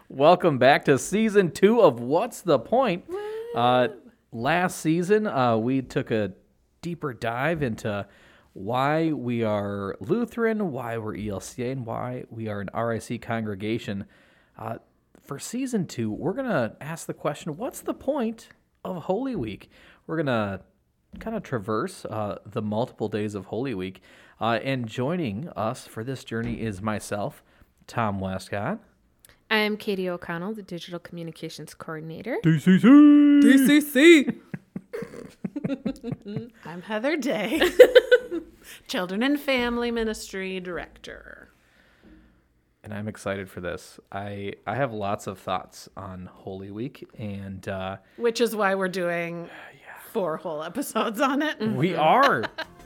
Welcome back to season 2 of What's the Point? Last season, we took a deeper dive into why we are Lutheran, why we're ELCA, and why we are an RIC congregation. For season 2, we're going to ask the question, what's the point of Holy Week? We're going to kind of traverse the multiple days of Holy Week. And joining us for this journey is myself, Tom Westcott. I'm Katie O'Connell, the Digital Communications Coordinator. DCC! I'm Heather Day, Children and Family Ministry Director. And I'm excited for this. I have lots of thoughts on Holy Week, and Which is why we're doing 4 whole episodes on it. we are.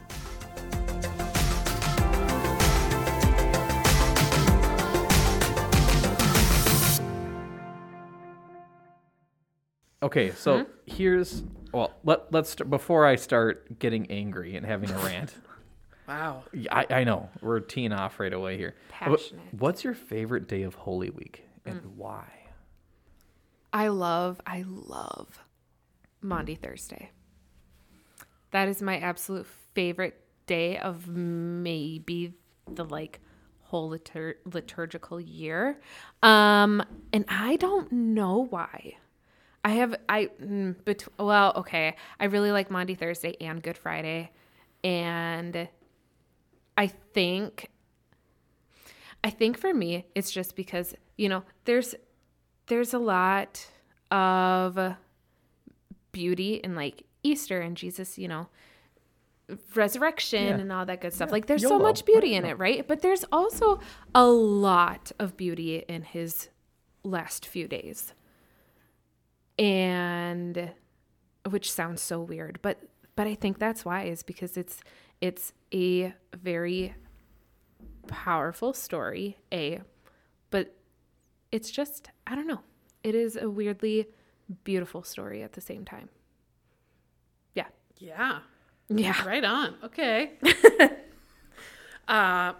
Okay, so here's, let's before I start getting angry and having a rant. Wow. I know, we're teeing off right away here. Passionate. What's your favorite day of Holy Week and why? I love Maundy Thursday. That is my absolute favorite day of maybe the whole liturgical year. And I don't know why. I really like Maundy Thursday and Good Friday. And I think for me, it's just because, there's a lot of beauty in Easter and Jesus, resurrection and all that good stuff. There's so YOLO. much beauty in it, right? But there's also a lot of beauty in his last few days. And which sounds so weird, but I think that's why, is because it's a very powerful story, but it's just, I don't know. It is a weirdly beautiful story at the same time. Yeah. Yeah. Yeah. Right on. Okay. I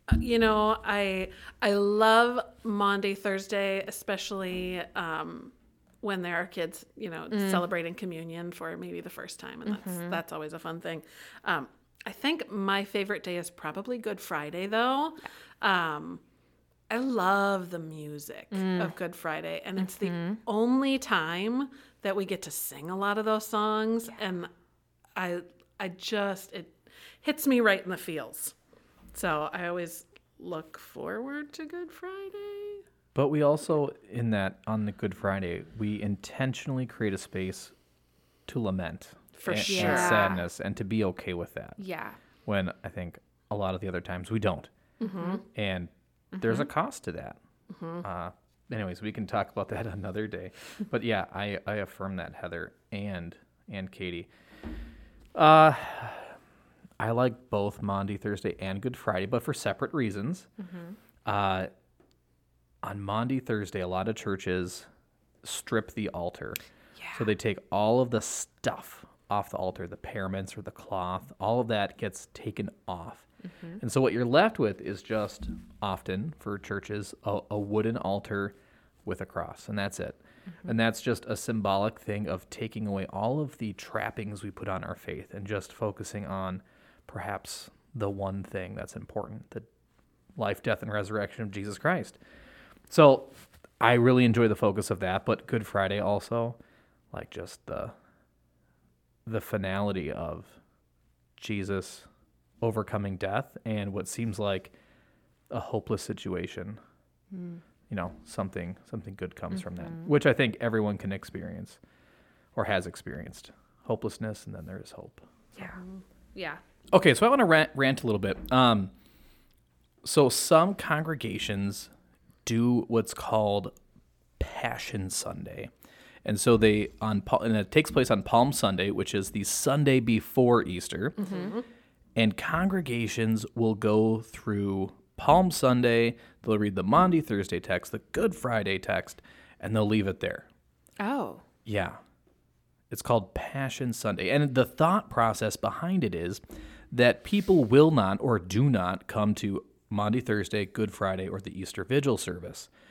love Maundy Thursday, especially when there are kids, celebrating communion for maybe the first time, and that's always a fun thing. I think my favorite day is probably Good Friday, though. I love the music of Good Friday, and it's the only time that we get to sing a lot of those songs, and it hits me right in the feels. So I always look forward to Good Friday. But we also, on the Good Friday, we intentionally create a space to lament and sure. sadness, and to be okay with that. Yeah. When I think a lot of the other times we don't. And there's a cost to that. Anyways, we can talk about that another day. But yeah, I affirm that, Heather and Katie. I like both Maundy Thursday and Good Friday, but for separate reasons. On Maundy Thursday, a lot of churches strip the altar. Yeah. So they take all of the stuff off the altar, the paraments or the cloth, all of that gets taken off. And so what you're left with is just, often for churches, a wooden altar with a cross, and that's it. And that's just a symbolic thing of taking away all of the trappings we put on our faith and just focusing on perhaps the one thing that's important, the life, death, and resurrection of Jesus Christ. So I really enjoy the focus of that, but Good Friday also, just the finality of Jesus overcoming death and what seems like a hopeless situation. Something good comes from that, which I think everyone can experience or has experienced. Hopelessness, and then there is hope. Yeah. Yeah. Okay, so I want to rant a little bit. So some congregations do what's called Passion Sunday. And so and it takes place on Palm Sunday, which is the Sunday before Easter. And congregations will go through Palm Sunday, they'll read the Maundy Thursday text, the Good Friday text, and they'll leave it there. Oh. Yeah. It's called Passion Sunday. And the thought process behind it is that people will not or do not come to Maundy Thursday, Good Friday, or the Easter Vigil service.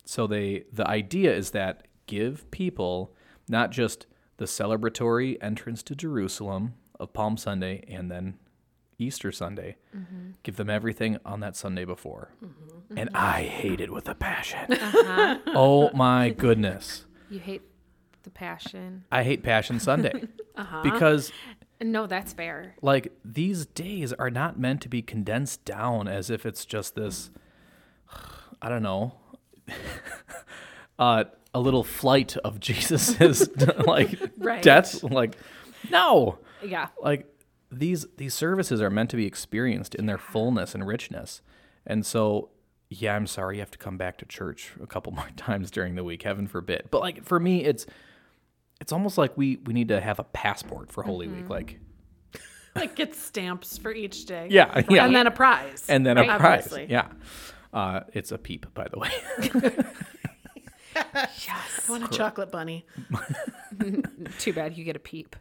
So the idea is that give people not just the celebratory entrance to Jerusalem of Palm Sunday and then Easter Sunday, give them everything on that Sunday before. And I hate it with a passion. Oh my goodness. You hate the Passion. I hate Passion Sunday because No, that's fair. like these days are not meant to be condensed down as if it's just this, I don't know, a little flight of Jesus's like Right. death. Like, no, Yeah. like these services are meant to be experienced in their fullness and richness. And so, yeah, I'm sorry you have to come back to church a couple more times during the week, heaven forbid. But like for me, it's almost like we need to have a passport for Holy Week. Like, Like get stamps for each day. yeah, yeah. And then a prize. And then a Right. prize. Obviously. Yeah. It's a peep, by the way. I want a chocolate bunny. Too bad you get a peep.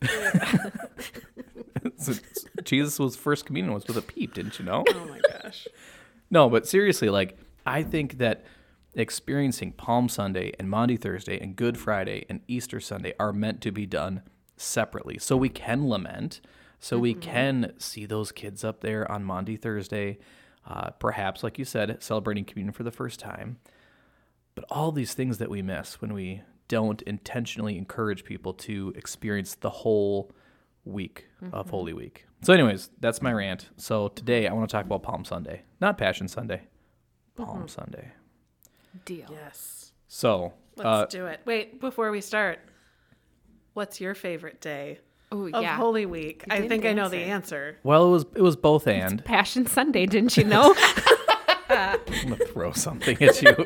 So Jesus' first communion was with a peep, didn't you know? Oh my gosh. No, but seriously, like, I think that experiencing Palm Sunday and Maundy Thursday and Good Friday and Easter Sunday are meant to be done separately. So we can lament, so we can see those kids up there on Maundy Thursday, perhaps, like you said, celebrating communion for the first time. But all these things that we miss when we don't intentionally encourage people to experience the whole week of Holy Week. So anyways, that's my rant. So today I want to talk about Palm Sunday, not Passion Sunday, Palm Sunday. Deal. Yes. So Let's do it. Wait, before we start, what's your favorite day Oh, of yeah. Holy Week? I didn't think I know the answer. answer. well, it was both and. Passion Sunday, didn't you know? I'm gonna throw something at you.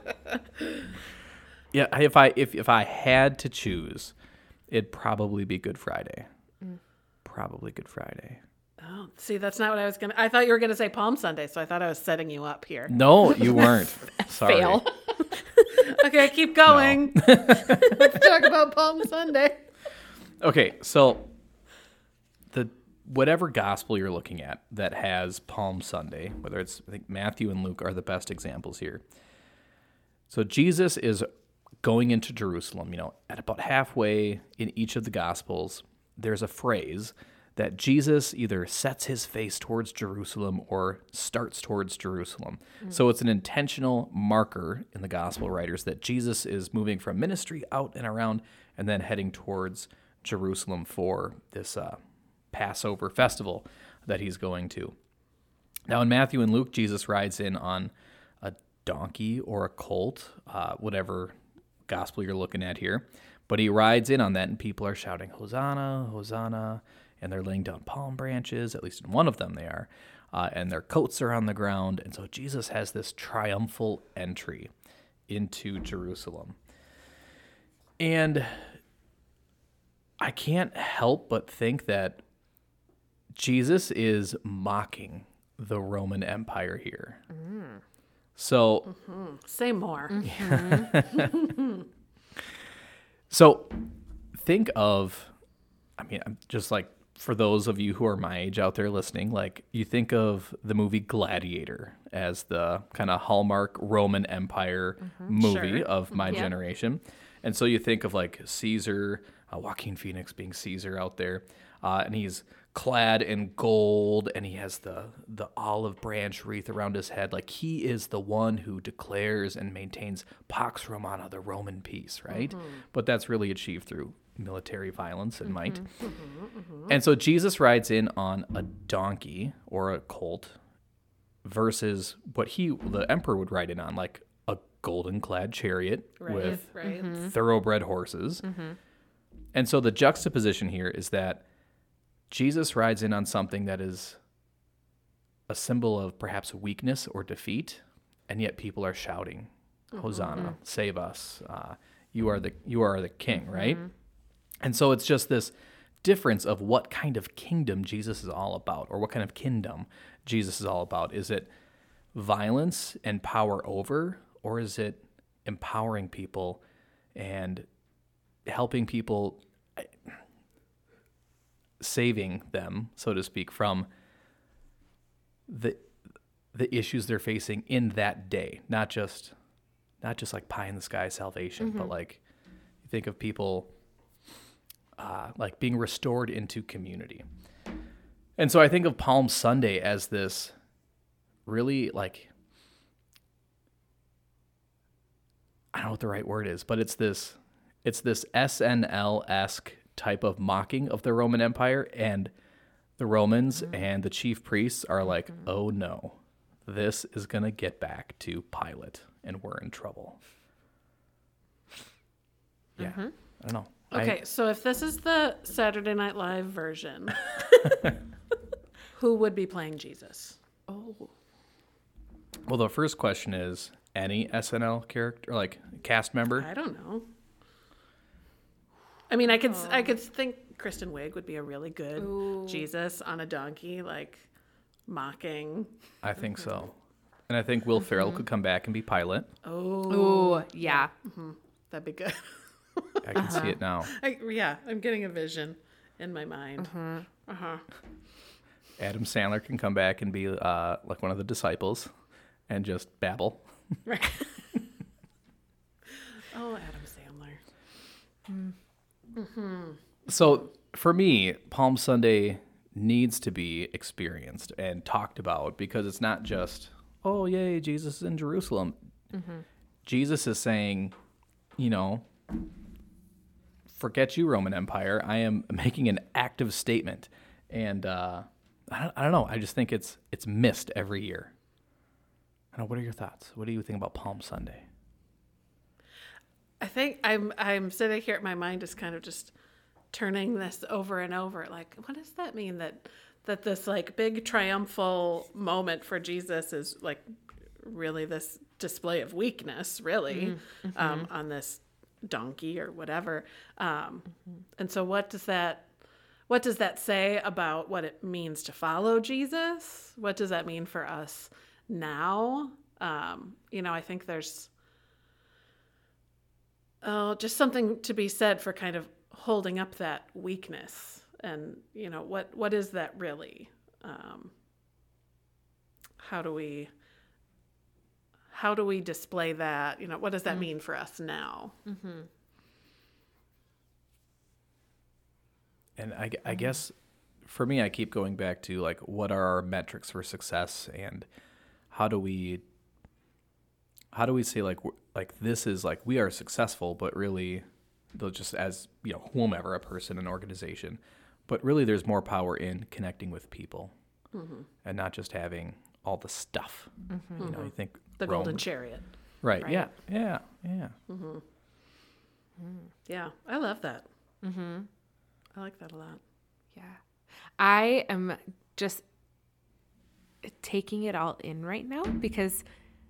Yeah, if I had to choose, it'd probably be Good Friday. Probably Good Friday. Oh, see, that's not what I was going to. I thought you were going to say Palm Sunday, so I thought I was setting you up here. No, you weren't. Sorry. Fail. Okay, keep going. Let's talk about Palm Sunday. Okay, so whatever gospel you're looking at that has Palm Sunday, whether it's, I think Matthew and Luke are the best examples here. So Jesus is going into Jerusalem, at about halfway in each of the gospels, there's a phrase that Jesus either sets his face towards Jerusalem or starts towards Jerusalem. So it's an intentional marker in the gospel writers that Jesus is moving from ministry out and around and then heading towards Jerusalem for this Passover festival that he's going to. Now in Matthew and Luke, Jesus rides in on a donkey or a colt, whatever gospel you're looking at here. But he rides in on that, and people are shouting, Hosanna, Hosanna, and they're laying down palm branches, at least in one of them they are, and their coats are on the ground. And so Jesus has this triumphal entry into Jerusalem. And I can't help but think that Jesus is mocking the Roman Empire here. So Say more. So think of, I'm just like, for those of you who are my age out there listening, like you think of the movie Gladiator as the kind of hallmark Roman Empire movie Sure. of my generation. And so you think of like Caesar, Joaquin Phoenix being Caesar out there, and he's clad in gold and he has the olive branch wreath around his head. Like he is the one who declares and maintains Pax Romana, the Roman peace, right? But that's really achieved through military violence and might. And so Jesus rides in on a donkey or a colt versus what the emperor would ride in on, like a golden clad chariot with Right. thoroughbred horses. And so the juxtaposition here is that Jesus rides in on something that is a symbol of perhaps weakness or defeat, and yet people are shouting, Hosanna, save us. You are the king, right? And so it's just this difference of what kind of kingdom Jesus is all about, or what kind of kingdom Jesus is all about. Is it violence and power over, or is it empowering people and helping people, saving them, so to speak, from the issues they're facing in that day, not just not just like pie in the sky salvation, but like you think of people like being restored into community. And so I think of Palm Sunday as this really like, I don't know what the right word is, but it's this SNL-esque type of mocking of the Roman Empire, and the Romans and the chief priests are like, oh no, this is going to get back to Pilate and we're in trouble. Yeah. I don't know. Okay, so if this is the Saturday Night Live version, who would be playing Jesus? Well, the first question is, any SNL character, like cast member? I don't know. I mean, I could think Kristen Wiig would be a really good Jesus on a donkey, like mocking. I think so. And I think Will Ferrell could come back and be Pilate. Oh, yeah. That'd be good. I can see it now. I'm getting a vision in my mind. Adam Sandler can come back and be like one of the disciples and just babble. Right. Oh, Adam Sandler. So for me, Palm Sunday needs to be experienced and talked about, because it's not just, oh, yay, Jesus is in Jerusalem. Jesus is saying, you know, forget you, Roman Empire. I am making an active statement. And I don't know. I just think it's missed every year. I don't know. What are your thoughts? What do you think about Palm Sunday? I think I'm sitting here, my mind is kind of just turning this over and over. Like, what does that mean? That this like big triumphal moment for Jesus is like really this display of weakness, really, on this donkey or whatever. And so what does that say about what it means to follow Jesus? What does that mean for us now? I think there's just something to be said for kind of holding up that weakness. And, what is that really? How do we display that? What does that mean for us now? And I guess for me, I keep going back to like, what are our metrics for success, and how do we say like this is like we are successful, but really, they'll just as whomever, a person, an organization, but really there's more power in connecting with people, and not just having all the stuff. You think the golden chariot, right? Yeah. Yeah, I love that. I like that a lot. Yeah. I am just taking it all in right now, because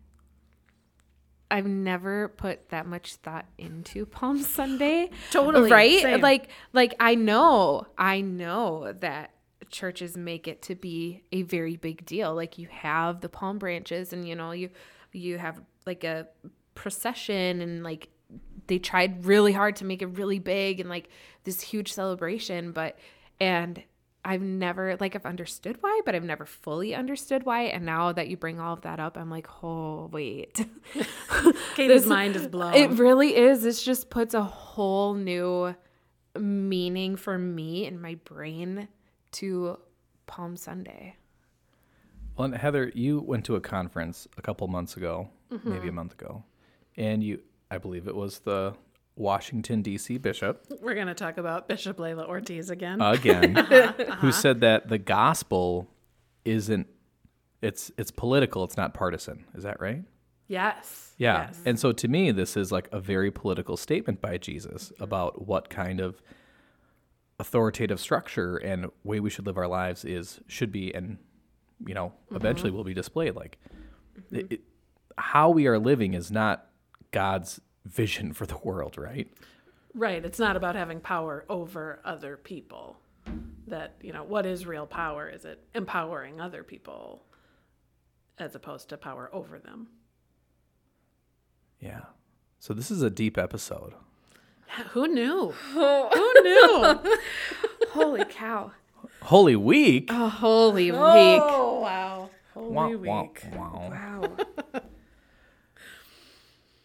I've never put that much thought into Palm Sunday. Totally. Right? Same. Like I know that churches make it to be a very big deal. Like, you have the palm branches, and you have like a procession, and like they tried really hard to make it really big and like this huge celebration, and I've never, like, I've understood why, but I've never fully understood why. And now that you bring all of that up, I'm like, oh, wait. Katie's mind is blown. It really is. This just puts a whole new meaning for me in my brain to Palm Sunday. Well, and Heather, you went to a conference a couple months ago, maybe a month ago, and I believe it was the Washington, D.C. bishop. We're going to talk about Bishop Layla Ortiz again. Who said that the gospel isn't, it's political, it's not partisan. Is that right? Yes. Yeah. Yes. And so to me, this is like a very political statement by Jesus about what kind of authoritative structure and way we should live our lives should be, and, eventually will be displayed. Like, how we are living is not God's vision for the world, right? Right. It's not about having power over other people. That, what is real power? Is it empowering other people as opposed to power over them? Yeah. So this is a deep episode. Who knew? Who knew? Holy cow. Holy week. A holy week. Oh, wow. Holy Wah, week. wah, wah. Wow.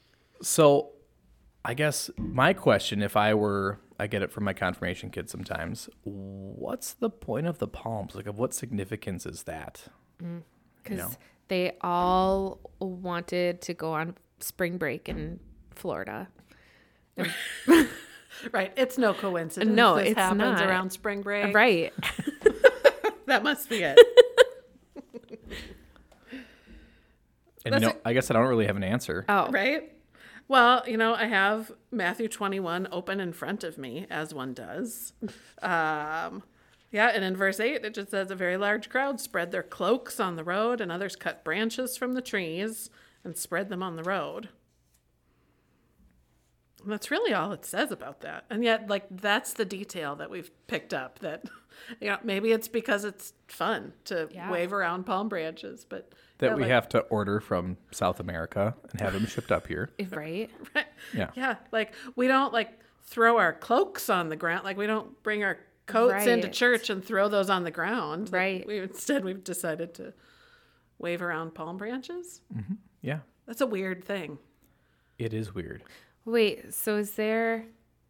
So I guess my question, if I get it from my confirmation kids sometimes, what's the point of the palms? Like, of what significance is that? Because they all wanted to go on spring break in Florida. Right. It's no coincidence. No, this it's happens not. around spring break. Right. That must be it. And I guess I don't really have an answer. Oh. Right? Well, I have Matthew 21 open in front of me, as one does. And in verse 8, it just says, a very large crowd spread their cloaks on the road, and others cut branches from the trees and spread them on the road. And that's really all it says about that. And yet, that's the detail that we've picked up, that, maybe it's because it's fun to wave around palm branches, but... That we have to order from South America and have them shipped up here. Right. Right. Yeah. Yeah. We don't throw our cloaks on the ground. We don't bring our coats into Right. church and throw those on the ground. Right. We've decided to wave around palm branches. Mm-hmm. Yeah. That's a weird thing. It is weird. Wait, so is there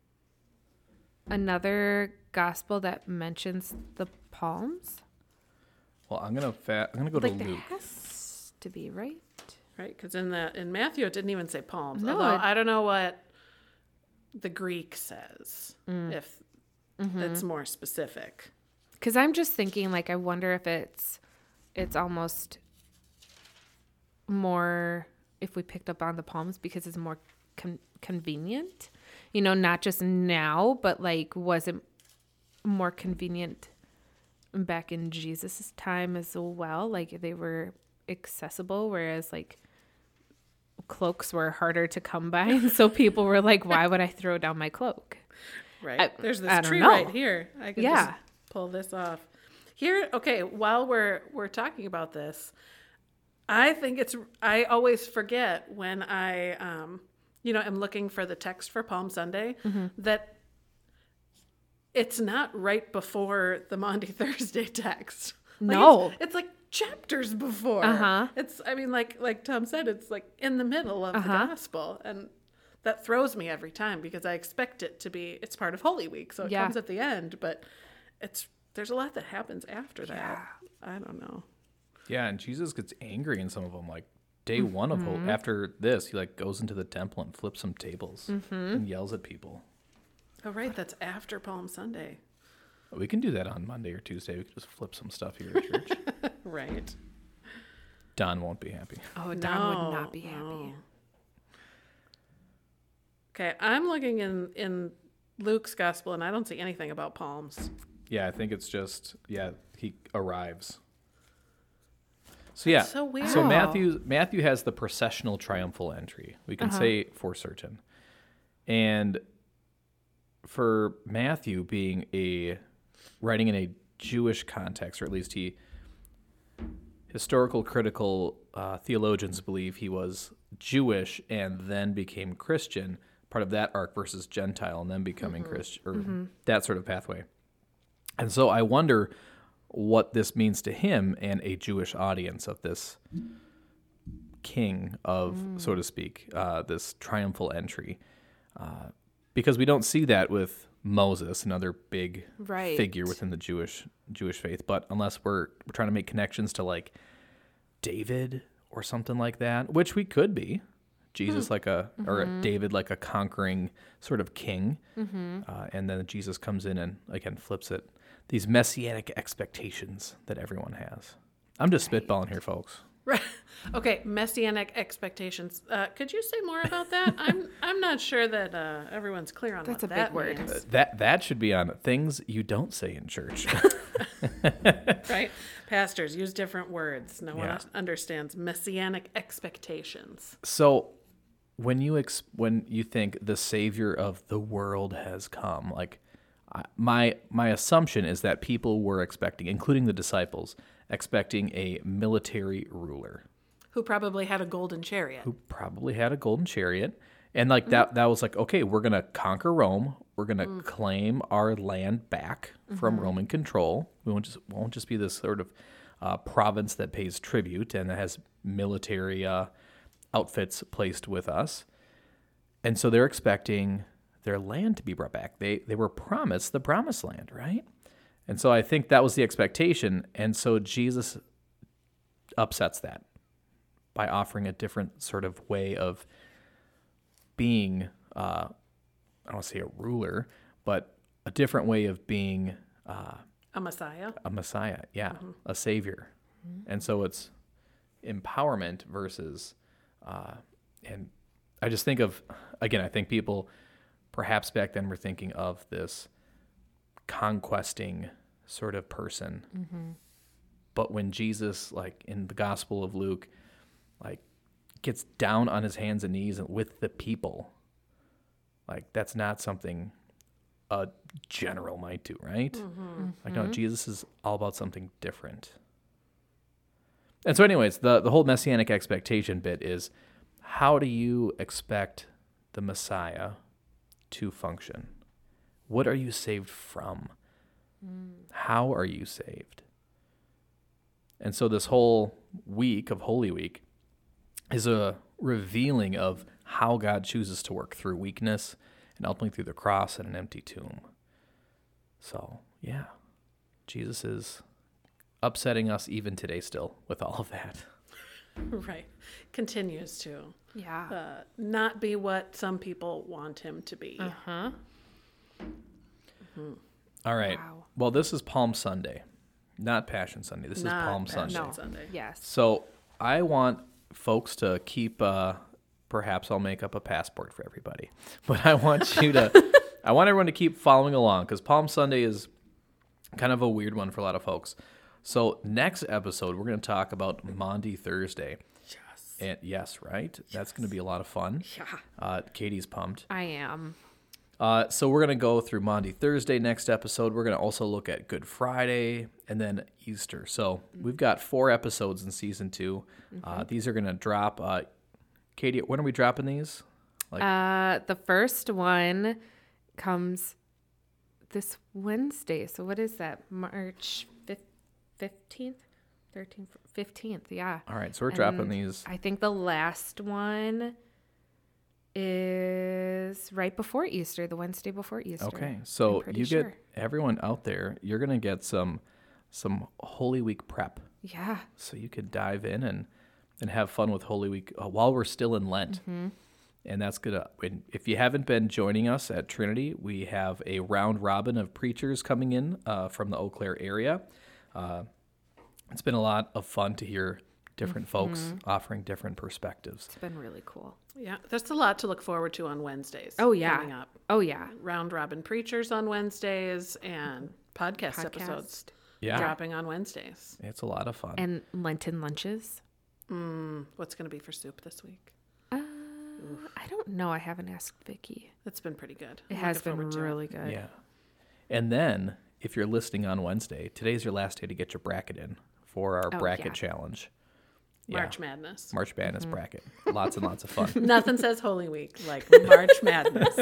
another gospel that mentions the palms? Well, I'm gonna go to There Luke. has to be, right? Right. Because in Matthew, it didn't even say palms. No, Although I don't know what the Greek says, if it's more specific. Because I'm just thinking, I wonder if it's almost more, if we picked up on the palms because it's more convenient, not just now, but was it more convenient back in Jesus's time as well? They were accessible, whereas cloaks were harder to come by. And so people were like, why would I throw down my cloak? Right. There's I this don't tree know. right here. I can Yeah. just pull this off. Here, okay, while we're talking about this, I always forget when I am looking for the text for Palm Sunday that it's not right before the Maundy Thursday text. No. It's chapters before. Uh-huh. It's like Tom said, it's in the middle of the gospel, and that throws me every time because I expect it to be. It's part of Holy Week, so it comes at the end, but there's a lot that happens after that. I don't know. Yeah, and Jesus gets angry in some of them. Day one of after this, he goes into the temple and flips some tables and yells at people. Oh, right. That's after Palm Sunday. We can do that on Monday or Tuesday. We can just flip some stuff here at church. Right. Don won't be happy. Oh, Don would not be happy. No. Okay, I'm looking in Luke's gospel, and I don't see anything about palms. Yeah, I think it's just, he arrives. So yeah, so weird. So Wow. Matthew has the processional triumphal entry. We can say for certain. And for Matthew being writing in a Jewish context, or at least historical critical theologians believe he was Jewish and then became Christian, part of that arc versus Gentile and then becoming Christian, or that sort of pathway. And so I wonder what this means to him and a Jewish audience of this king of, so to speak, this triumphal entry. Because we don't see that with Moses, another big Right. figure within the Jewish faith. But unless we're trying to make connections to David or something like that, which we could be, Jesus or David like a conquering sort of king, and then Jesus comes in and again flips it. These messianic expectations that everyone has. I'm just spitballing here, folks. Right. Okay, messianic expectations. Could you say more about that? I'm not sure that everyone's clear on That's what a that big word. means. That should be on things you don't say in church. Right? Pastors use different words. No one Yeah. understands messianic expectations. So when you think the Savior of the world has come, my assumption is that people were expecting, including the disciples, expecting a military ruler Who probably had a golden chariot. who probably had a golden chariot. And that was okay, we're going to conquer Rome. We're going to claim our land back from Roman control. We won't just be this sort of province that pays tribute and that has military outfits placed with us. And so they're expecting their land to be brought back. They were promised the promised land, right? And so I think that was the expectation. And so Jesus upsets that by offering a different sort of way of being, I don't want to say a ruler, but a different way of being A Messiah. a Messiah, a savior. And so it's empowerment versus, and I just think of, again, I think people perhaps back then were thinking of this conquesting sort of person. But when Jesus, like in the Gospel of Luke, like gets down on his hands and knees with the people, like that's not something a general might do, right? Like, no, Jesus is all about something different. And so anyways, the whole messianic expectation bit is, how do you expect the Messiah to function? What are you saved from? How are you saved? And so this whole week of Holy Week is a revealing of how God chooses to work through weakness and ultimately through the cross and an empty tomb. So, yeah, Jesus is upsetting us even today still with all of that. Right. Continues to Yeah. not be what some people want him to be. All right. Wow. Well, this is Palm Sunday, not Passion Sunday. This Not is Palm Passion Sunday. No. Sunday. Yes. So I want folks to keep, perhaps I'll make up a passport for everybody, but I want you to, I want everyone to keep following along because Palm Sunday is kind of a weird one for a lot of folks. So next episode, we're going to talk about Maundy Thursday. Yes. And yes, right? That's going to be a lot of fun. Yeah. Katie's pumped. I am. So we're going to go through Maundy Thursday next episode. We're going to also look at Good Friday and then Easter. So we've got 4 episodes in season 2. These are going to drop. Katie, when are we dropping these? The first one comes this Wednesday. So what is that? March 15th? 13th? 15th, yeah. All right, so we're dropping And these. I think the last one is right before Easter, the Wednesday before Easter. Okay, I'm so pretty you sure. get everyone out there. You're going to get some Holy Week prep. Yeah. So you could dive in and have fun with Holy Week while we're still in Lent. And that's going to, if you haven't been joining us at Trinity, we have a round robin of preachers coming in from the Eau Claire area. It's been a lot of fun to hear different folks offering different perspectives. It's been really cool. Yeah. There's a lot to look forward to on Wednesdays. Oh, yeah. Coming up. Oh, yeah. Round robin preachers on Wednesdays and podcast episodes Yeah, dropping on Wednesdays. it's a lot of fun. And Lenten lunches. What's going to be for soup this week? I don't know. I haven't asked Vicky. It's been pretty good. It I'm has looking been forward to it. really good. Yeah. And then if you're listening on Wednesday, today's your last day to get your bracket in for our bracket yeah. challenge. March Madness. March Madness bracket. Lots and lots of fun. Nothing says Holy Week like March Madness.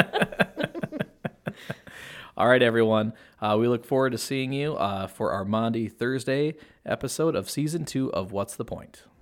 All right, everyone. We look forward to seeing you for our Maundy Thursday episode of Season 2 of What's the Point?